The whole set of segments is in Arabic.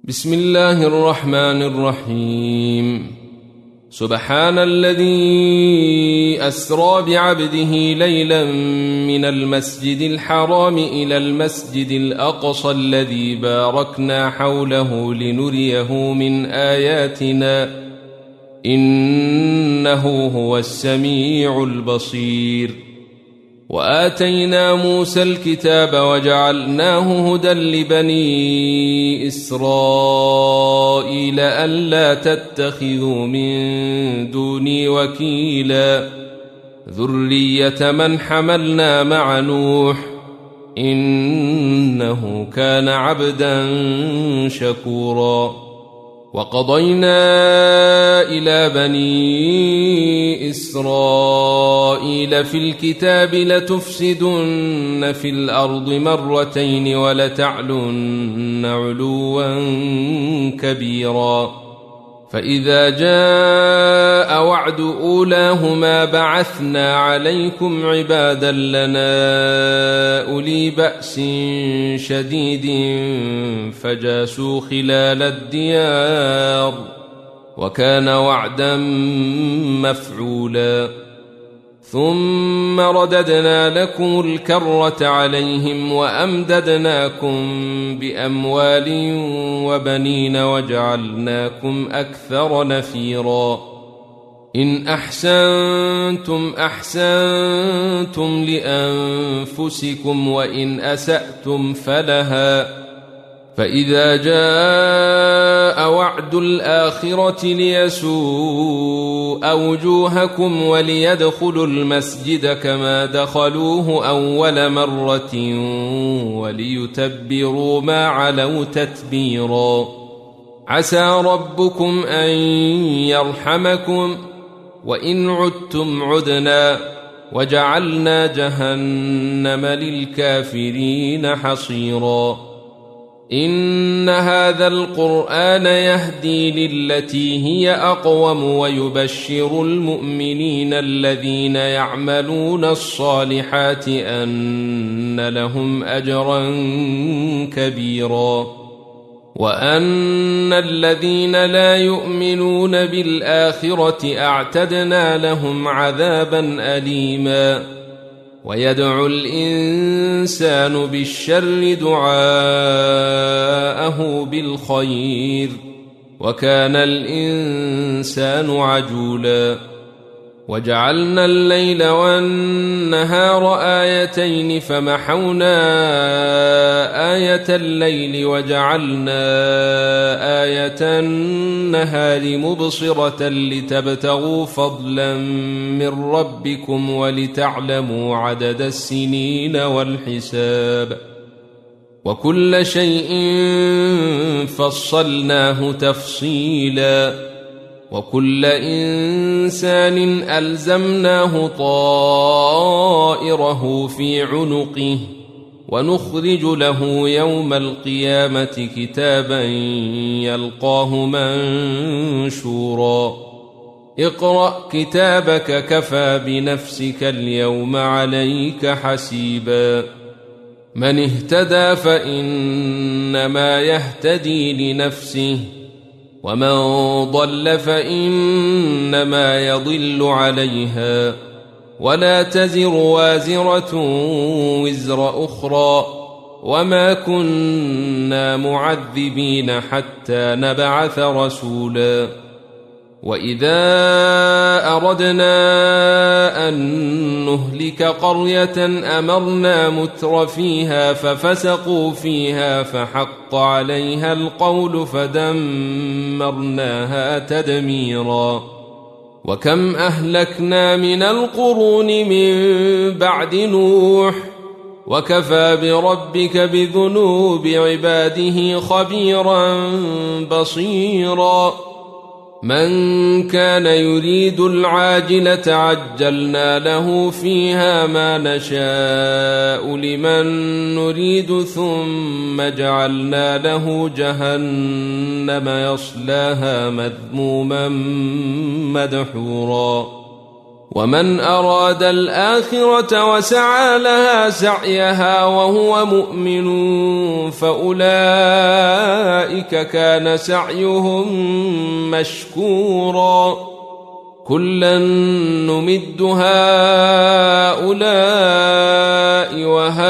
بسم الله الرحمن الرحيم. سبحان الذي أسرى بعبده ليلا من المسجد الحرام إلى المسجد الأقصى الذي باركنا حوله لنريه من آياتنا إنه هو السميع البصير. وآتينا موسى الكتاب وجعلناه هدى لبني إسرائيل ألا تتخذوا من دوني وكيلا ذرية من حملنا مع نوح إنه كان عبدا شكورا. وقضينا إلى بني إسرائيل في الكتاب لتفسدن في الأرض مرتين ولتعلن علوا كبيرا. فإذا جاء وعد أولاهما بعثنا عليكم عبادا لنا أولي بأس شديد فجاسوا خلال الديار وكان وعدا مفعولا. ثم رددنا لكم الكرة عليهم وأمددناكم بأموال وبنين وجعلناكم أكثر نفيرا. إن أحسنتم أحسنتم لأنفسكم وإن أسأتم فلها. فإذا جاء وعد الآخرة ليسوء وجوهكم وليدخلوا المسجد كما دخلوه أول مرة وليتبروا ما علوا تتبيرا. عسى ربكم أن يرحمكم وإن عدتم عدنا وجعلنا جهنم للكافرين حصيرا. إن هذا القرآن يهدي للتي هي أقوم ويبشر المؤمنين الذين يعملون الصالحات أن لهم أجرا كبيرا وأن الذين لا يؤمنون بالآخرة أعتدنا لهم عذابا أليما. ويدعو الإنسان بالشر دعاءه بالخير وكان الإنسان عجولا. وجعلنا الليل والنهار آيتين فمحونا آية الليل وجعلنا آية النهار مبصرة لتبتغوا فضلا من ربكم ولتعلموا عدد السنين والحساب وكل شيء فصلناه تفصيلا. وكل إنسان ألزمناه طائره في عنقه ونخرج له يوم القيامة كتابا يلقاه منشورا. اقرأ كتابك كفى بنفسك اليوم عليك حسيبا. من اهتدى فإنما يهتدي لنفسه ومن ضل فإنما يضل عليها ولا تزر وازرة وزر أخرى وما كنا معذبين حتى نبعث رسولا. وإذا أردنا أن نهلك قرية أمرنا متر فيها ففسقوا فيها فحق عليها القول فدمرناها تدميرا. وكم أهلكنا من القرون من بعد نوح وكفى بربك بذنوب عباده خبيرا بصيرا. من كان يريد العاجلة عجلنا له فيها ما نشاء لمن نريد ثم جعلنا له جهنم يصلاها مذموما مدحورا. ومن أراد الآخرة وسعى لها سعيها وهو مؤمن فأولئك كان سعيهم مشكورا كلا نمد هؤلاء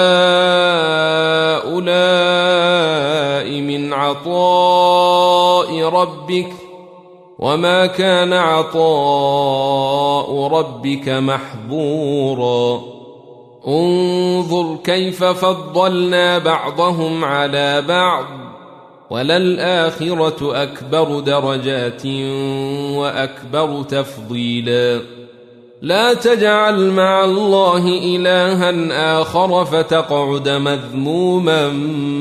وهؤلاء من عطاء ربك وما كان عطاء ربك محظورا انظر كيف فضلنا بعضهم على بعض وللآخرة أكبر درجات وأكبر تفضيلا لا تجعل مع الله إلها آخر فتقعد مذموما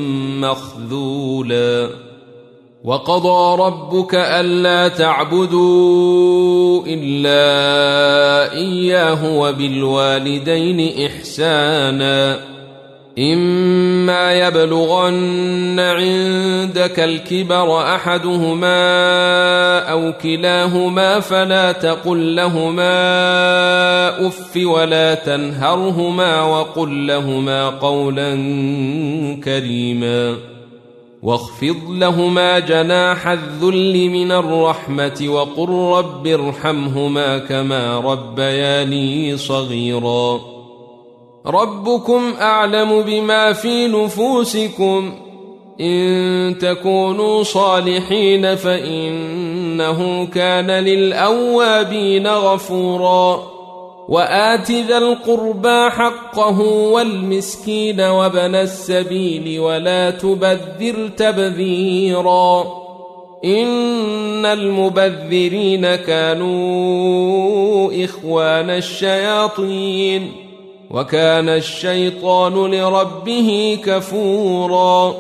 مخذولا وقضى ربك ألا تعبدوا إلا إياه وبالوالدين إحسانا إما يبلغن عندك الكبر أحدهما أو كلاهما فلا تقل لهما أف ولا تنهرهما وقل لهما قولا كريما واخفض لهما جناح الذل من الرحمة وقل رب ارحمهما كما ربياني صغيرا ربكم أعلم بما في نفوسكم إن تكونوا صالحين فإنه كان للأوابين غفورا وآت ذا القربى حقه والمسكين وابن السبيل ولا تبذر تبذيرا إن المبذرين كانوا إخوان الشياطين وكان الشيطان لربه كفورا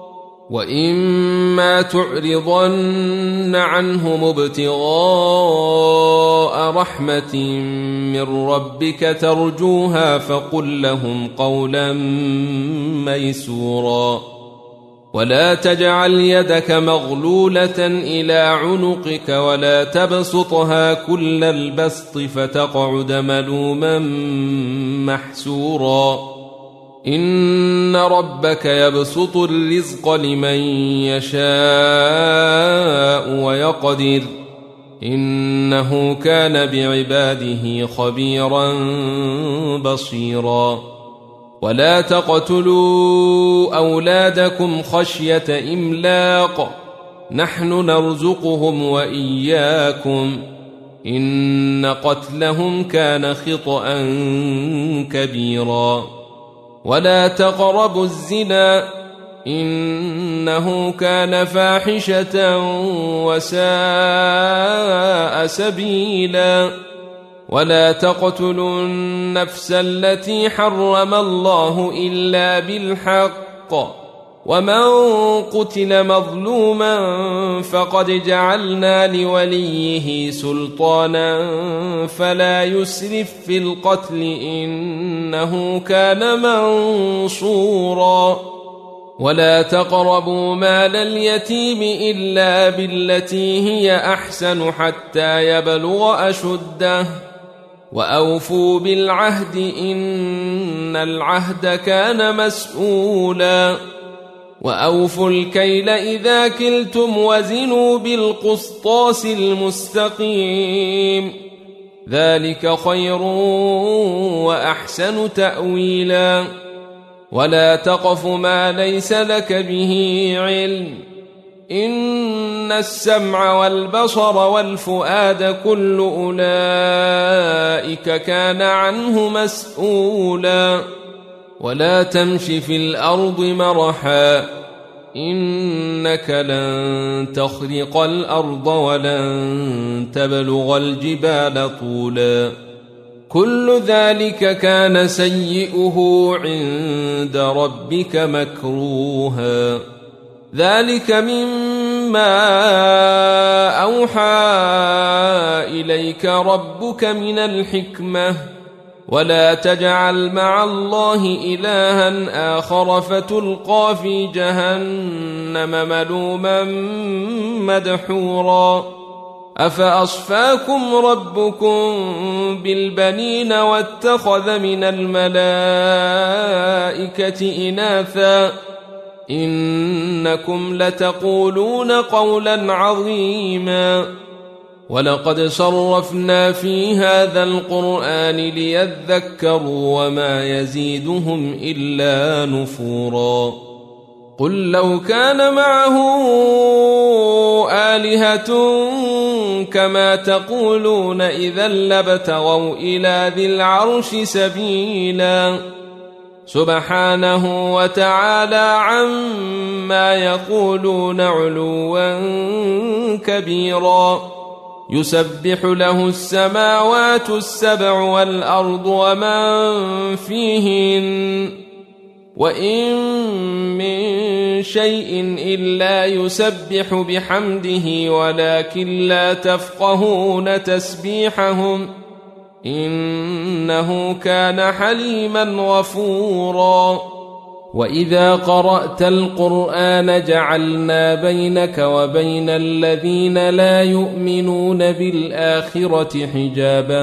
وإما تعرضن عنهم ابتغاء رحمة من ربك ترجوها فقل لهم قولا ميسورا ولا تجعل يدك مغلولة إلى عنقك ولا تبسطها كل البسط فتقعد ملوما محسورا إن ربك يبسط الرزق لمن يشاء ويقدر إنه كان بعباده خبيرا بصيرا ولا تقتلوا أولادكم خشية إملاق نحن نرزقهم وإياكم إن قتلهم كان خطأ كبيرا ولا تقربوا الزنا إنه كان فاحشة وساء سبيلا ولا تقتلوا النفس التي حرم الله إلا بالحق ومن قتل مظلوما فقد جعلنا لوليه سلطانا فلا يسرف في القتل إنه كان منصورا ولا تقربوا مال اليتيم إلا بالتي هي أحسن حتى يبلغ أشده وأوفوا بالعهد إن العهد كان مسؤولا وأوفوا الكيل إذا كلتم وزنوا بالقسطاس المستقيم ذلك خير وأحسن تأويلا ولا تقف ما ليس لك به علم إن السمع والبصر والفؤاد كل أولئك كان عنه مسؤولا ولا تمش في الأرض مرحا إنك لن تخرق الأرض ولن تبلغ الجبال طولا كل ذلك كان سيئه عند ربك مكروها ذلك مما أوحى إليك ربك من الحكمة ولا تجعل مع الله إلها آخر فتلقى في جهنم ملوما مدحورا أفأصفاكم ربكم بالبنين واتخذ من الملائكة إناثا إنكم لتقولون قولا عظيما ولقد صرفنا في هذا القرآن ليذكروا وما يزيدهم إلا نفورا قل لو كان معه آلهة كما تقولون إذا لابتغوا إلى ذي العرش سبيلا سبحانه وتعالى عما يقولون علوا كبيرا يسبح له السماوات السبع والأرض ومن فيهن وإن من شيء إلا يسبح بحمده ولكن لا تفقهون تسبيحهم إنه كان حليما غفورا وإذا قرأت القرآن جعلنا بينك وبين الذين لا يؤمنون بالآخرة حجابا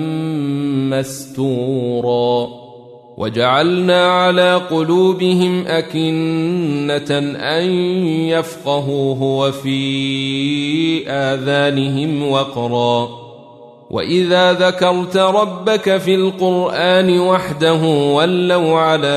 مستورا وجعلنا على قلوبهم أكنة أن يفقهوه وفي آذانهم وقرا وإذا ذكرت ربك في القرآن وحده ولوا على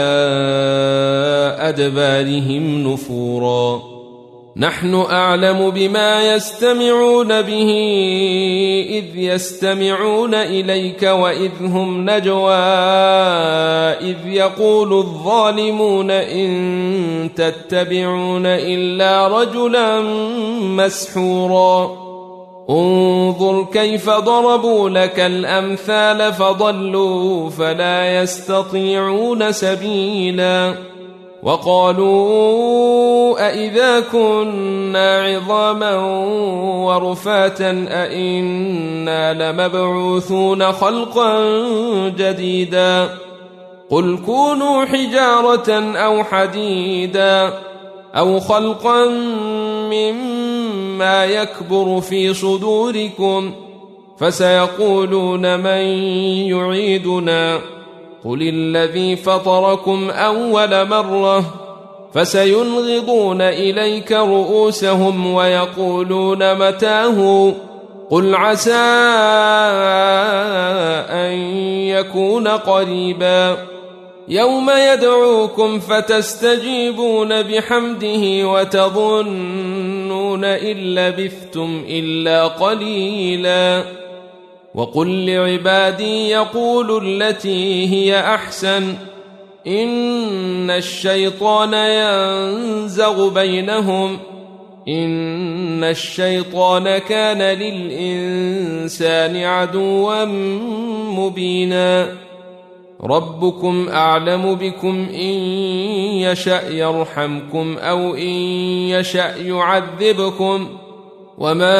أدبارهم نفورا نحن أعلم بما يستمعون به إذ يستمعون إليك وإذ هم نجوى إذ يقول الظالمون إن تتبعون إلا رجلا مسحورا انظر كيف ضربوا لك الأمثال فضلوا فلا يستطيعون سبيلا وقالوا أئذا كنا عظاما ورفاتا أئنا لمبعوثون خلقا جديدا قل كونوا حجارة أو حديدا أو خلقا مما يكبر في صدوركم فسيقولون من يعيدنا قل الذي فطركم أول مرة فسينغضون إليك رؤوسهم ويقولون متاه قل عسى أن يكون قريبا يوم يدعوكم فتستجيبون بحمده وتظنون إن لبثتم إلا قليلا وقل لعبادي يقولوا التي هي أحسن إن الشيطان ينزغ بينهم إن الشيطان كان للإنسان عدوا مبينا ربكم أعلم بكم إن يشأ يرحمكم أو إن يشأ يعذبكم وما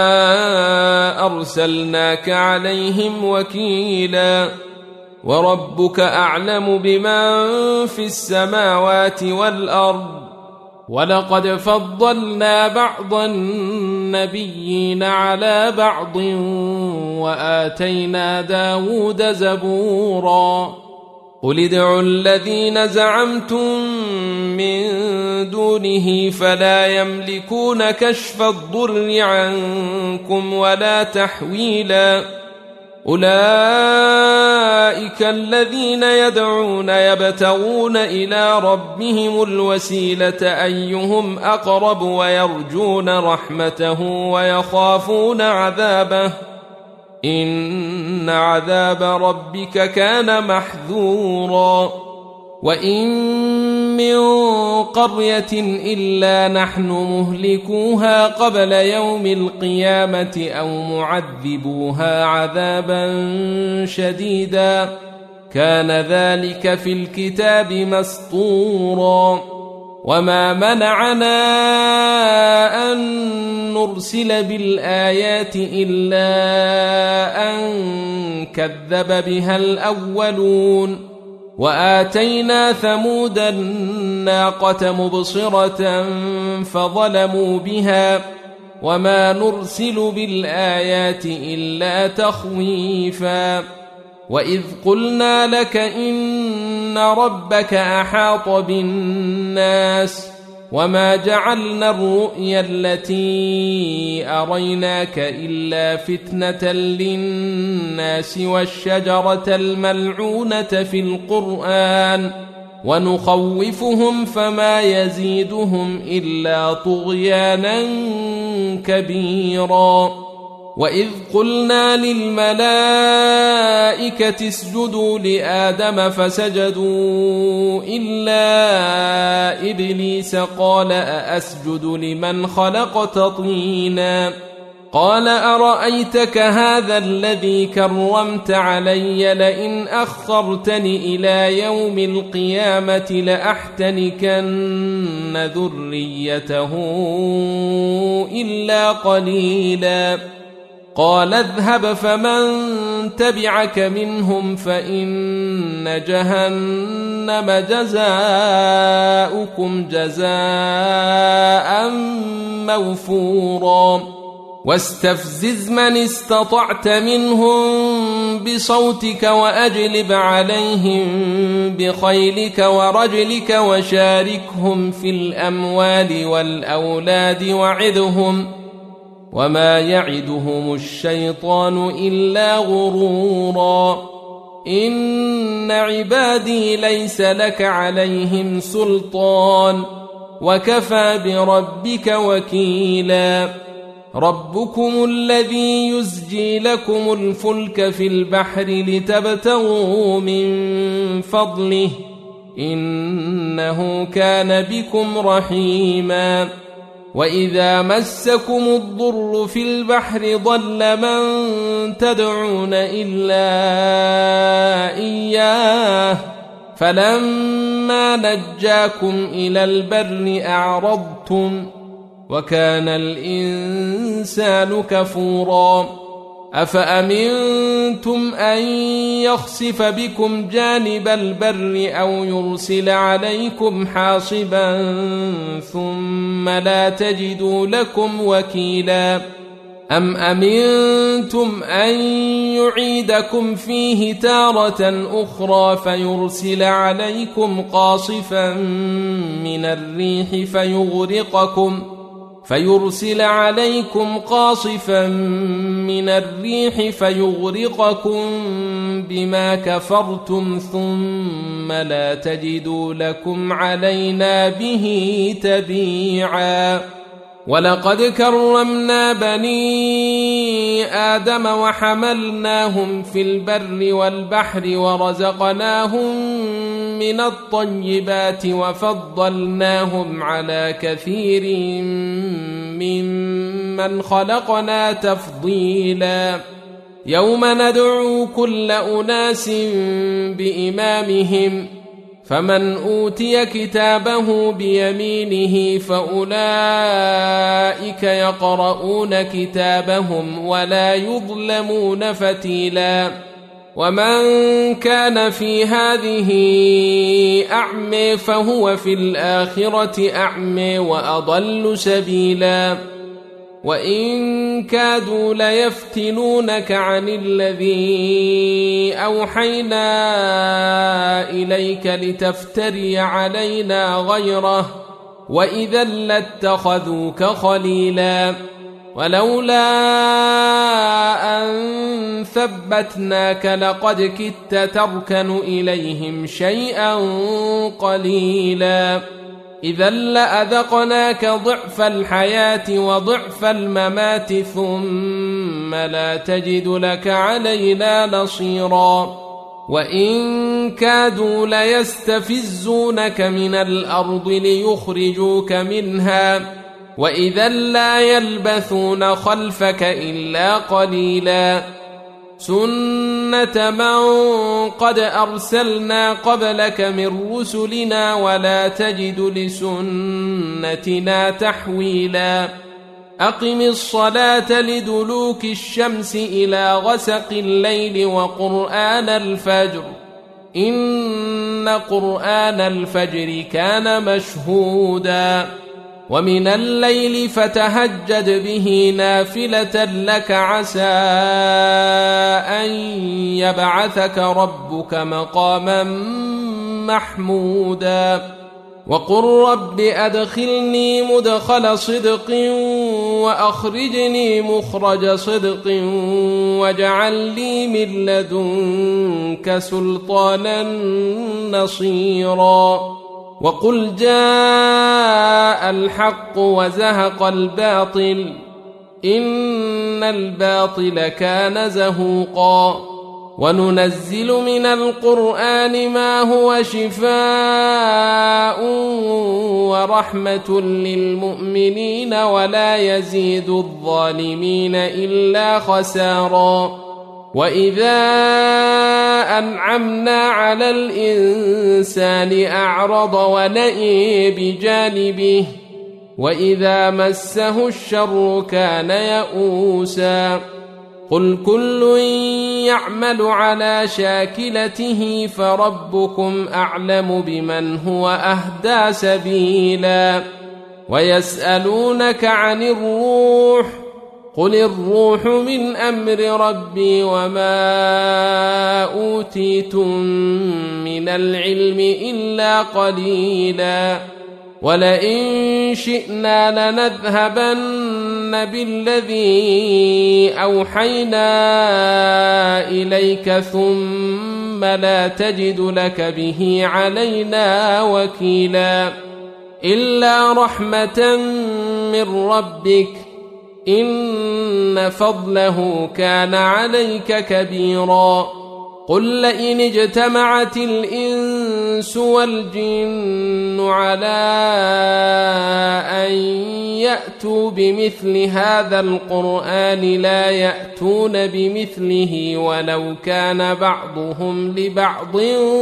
أرسلناك عليهم وكيلا وربك أعلم بمن في السماوات والأرض ولقد فضلنا بعض النبيين على بعض وآتينا داود زبورا قل ادعوا الذين زعمتم من دونه فلا يملكون كشف الضر عنكم ولا تحويلا أولئك الذين يدعون يبتغون إلى ربهم الوسيلة أيهم أقرب ويرجون رحمته ويخافون عذابه إن عذاب ربك كان محذورا وإن من قرية إلا نحن مهلكوها قبل يوم القيامة أو معذبوها عذابا شديدا كان ذلك في الكتاب مسطورا وما منعنا أن نرسل بالآيات إلا أن كذب بها الأولون وآتينا ثمود الناقة مبصرة فظلموا بها وما نرسل بالآيات إلا تخويفا وإذ قلنا لك إن ربك أحاط بالناس وما جعلنا الرؤيا التي أريناك إلا فتنة للناس والشجرة الملعونة في القرآن ونخوفهم فما يزيدهم إلا طغيانا كبيرا وإذ قلنا للملائكة اسجدوا لآدم فسجدوا إلا إبليس قال أأسجد لمن خلقت طينا قال أرأيتك هذا الذي كرمت علي لئن أخرتني إلى يوم القيامة لأحتنكن ذريته إلا قليلا قال اذهب فمن تبعك منهم فإن جهنم جزاؤكم جزاء موفورا واستفزز من استطعت منهم بصوتك وأجلب عليهم بخيلك ورجلك وشاركهم في الأموال والأولاد وعدهم وما يعدهم الشيطان إلا غرورا إن عبادي ليس لك عليهم سلطان وكفى بربك وكيلا ربكم الذي يزجي لكم الفلك في البحر لتبتغوا من فضله إنه كان بكم رحيما وإذا مسكم الضر في البحر ضل من تدعون إلا إياه فلما نجاكم إلى البر أعرضتم وكان الإنسان كفورا أفأمنتم أن يخسف بكم جانب البر أو يرسل عليكم حاصبا ثم لا تجدوا لكم وكيلا أم أمنتم أن يعيدكم فيه تارة أخرى فيرسل عليكم قاصفا من الريح فيغرقكم بما كفرتم ثم لا تجدوا لكم علينا به تبيعا ولقد كرمنا بني آدم وحملناهم في البر والبحر ورزقناهم من الطيبات وفضلناهم على كثير ممن خلقنا تفضيلا يوم ندعو كل أناس بإمامهم فمن أوتي كتابه بيمينه فأولئك يقرؤون كتابهم ولا يظلمون فتيلا ومن كان في هذه أعمى فهو في الآخرة أعمى وأضل سبيلا وإن كادوا ليفتنونك عن الذي أوحينا إليك لتفتري علينا غيره وإذا لاتخذوك خليلا ولولا أن ثبتناك لقد كدت تركن إليهم شيئا قليلا إذا لأذقناك ضعف الحياة وضعف الممات ثم لا تجد لك علينا نصيرا وإن كادوا ليستفزونك من الأرض ليخرجوك منها وإذا لا يلبثون خلفك إلا قليلا سنة من قد أرسلنا قبلك من رسلنا ولا تجد لسنتنا تحويلا أقم الصلاة لدلوك الشمس إلى غسق الليل وقرآن الفجر إن قرآن الفجر كان مشهودا ومن الليل فتهجد به نافلة لك عسى أن يبعثك ربك مقاما محمودا وقل رب أدخلني مدخل صدق وأخرجني مخرج صدق واجعل لي من لدنك سلطانا نصيرا وقل جاء الحق وزهق الباطل إن الباطل كان زهوقا وننزل من القرآن ما هو شفاء ورحمة للمؤمنين ولا يزيد الظالمين إلا خسارا وإذا أنعمنا على الإنسان أعرض ونأى بجانبه وإذا مسه الشر كان يئوسا قل كل يعمل على شاكلته فربكم أعلم بمن هو أهدى سبيلا ويسألونك عن الروح قل الروح من أمر ربي وما أوتيتم من العلم إلا قليلا ولئن شئنا لنذهبن بالذي أوحينا إليك ثم لا تجد لك به علينا وكيلا إلا رحمة من ربك إن فضله كان عليك كبيرا قل لئن اجتمعت الإنس والجن على أن يأتوا بمثل هذا القرآن لا يأتون بمثله ولو كان بعضهم لبعض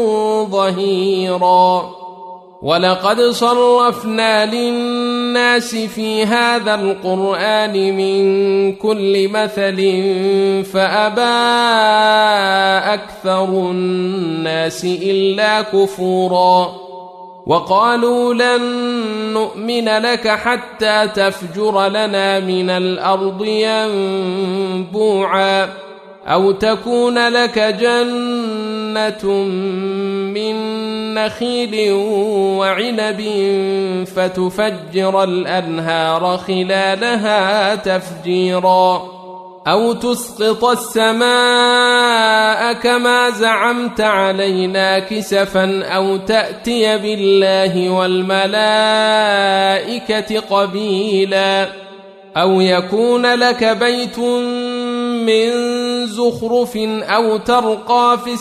ظهيرا ولقد صرفنا للناس في هذا القرآن من كل مثل فأبى أكثر الناس إلا كفورا وقالوا لن نؤمن لك حتى تفجر لنا من الأرض ينبوعا أو تكون لك جنة من نخيل وعنب فتفجر الأنهار خلالها تفجيرا أو تسقط السماء كما زعمت علينا كسفا أو تأتي بالله والملائكة قبيلا أو يكون لك بيت من زخرف أو ترقى في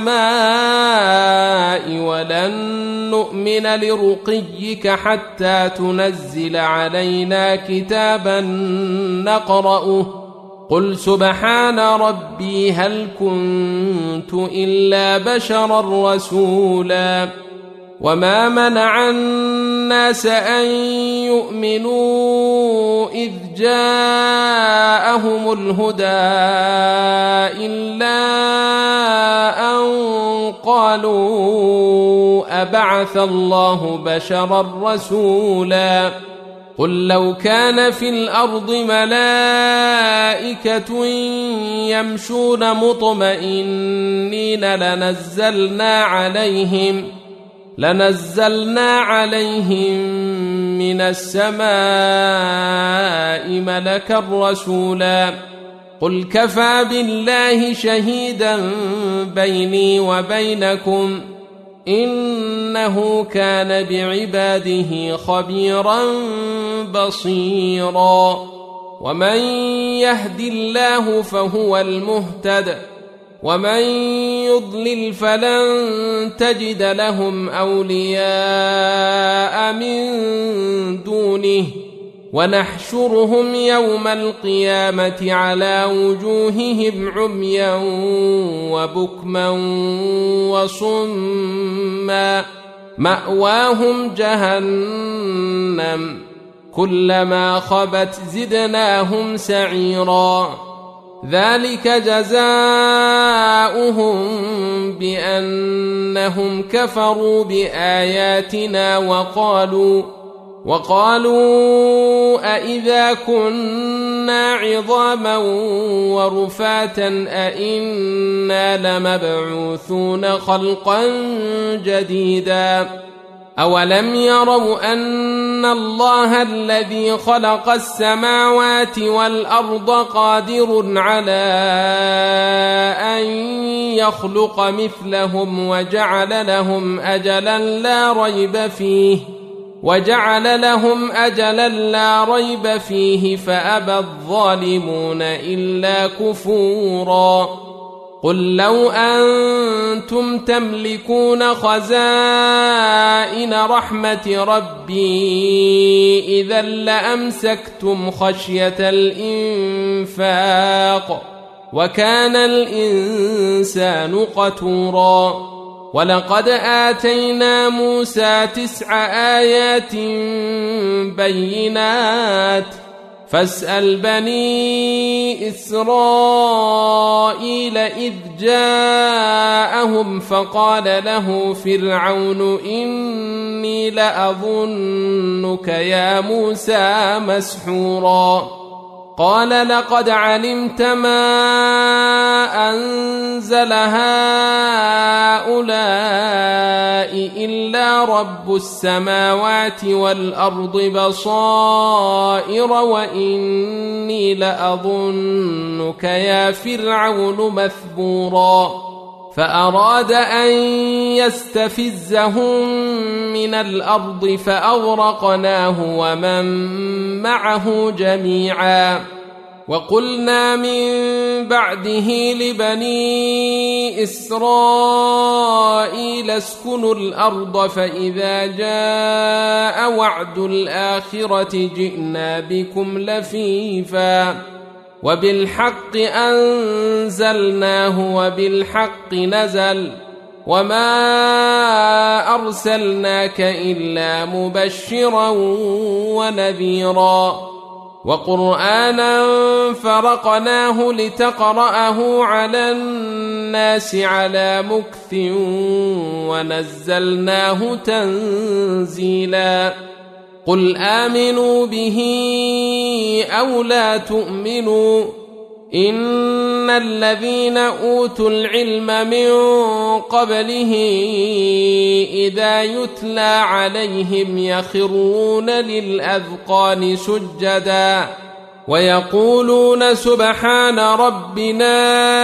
السماء ولن نؤمن لرقيك حتى تنزل علينا كتابا نقرأه قل سبحان ربي هل كنت إلا بشرا رسولا وما منع الناس أن يؤمنوا إذ جاءهم الهدى إلا أن قالوا أبعث الله بشرا رسولا قل لو كان في الأرض ملائكة يمشون مطمئنين لنزلنا عليهم من السماء ملكا رسولا قل كفى بالله شهيدا بيني وبينكم إنه كان بعباده خبيرا بصيرا ومن يهد الله فهو المهتد ومن يضلل فلن تجد لهم أولياء من دونه ونحشرهم يوم القيامة على وجوههم عميا وبكما وصما مأواهم جهنم كلما خبت زدناهم سعيرا ذلك جزاؤهم بأنهم كفروا بآياتنا وقالوا أإذا كنا عظاما ورفاتا أإنا لمبعوثون خلقا جديدا أولم يروا أن الله الذي خلق السماوات والأرض قادر على أن يخلق مثلهم وجعل لهم أجلا لا ريب فيه فأبى الظالمون إلا كفورا قل لو أنتم تملكون خزائن رحمة ربي إذا لأمسكتم خشية الإنفاق وكان الإنسان قتورا ولقد آتينا موسى 9 آيات بينات فاسأل بني إسرائيل إذ جاءهم فقال له فرعون إني لأظنك يا موسى مسحورا قال لقد علمت ما أنزل هؤلاء إلا رب السماوات والأرض بصائر وإني لأظنك يا فرعون مثبورا فأراد أن يستفزهم من الأرض فأغرقناه ومن معه جميعا وقلنا من بعده لبني إسرائيل اسكنوا الأرض فإذا جاء وعد الآخرة جئنا بكم لفيفا وبالحق أنزلناه وبالحق نزل وما أرسلناك إلا مبشرا ونذيرا وقرآنا فرقناه لتقرأه على الناس على مكث ونزلناه تنزيلا قل آمنوا به أو لا تؤمنوا إن الذين أوتوا العلم من قبله إذا يتلى عليهم يخرون للأذقان سجدا ويقولون سبحان ربنا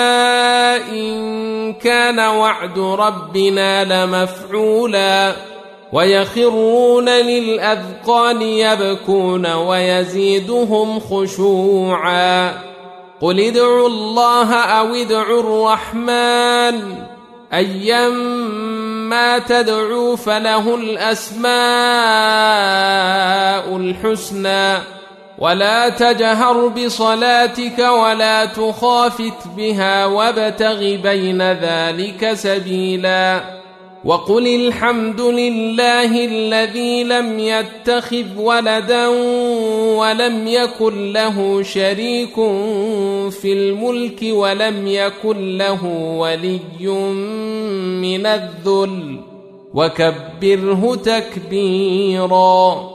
إن كان وعد ربنا لمفعولا ويخرون للأذقان يبكون ويزيدهم خشوعا قل ادعوا الله أو ادعوا الرحمن أيما تدعوا فله الأسماء الحسنى ولا تجهر بصلاتك ولا تخافت بها وابتغ بين ذلك سبيلا وقل الحمد لله الذي لم يتخذ ولدا ولم يكن له شريك في الملك ولم يكن له ولي من الذل وكبره تكبيرا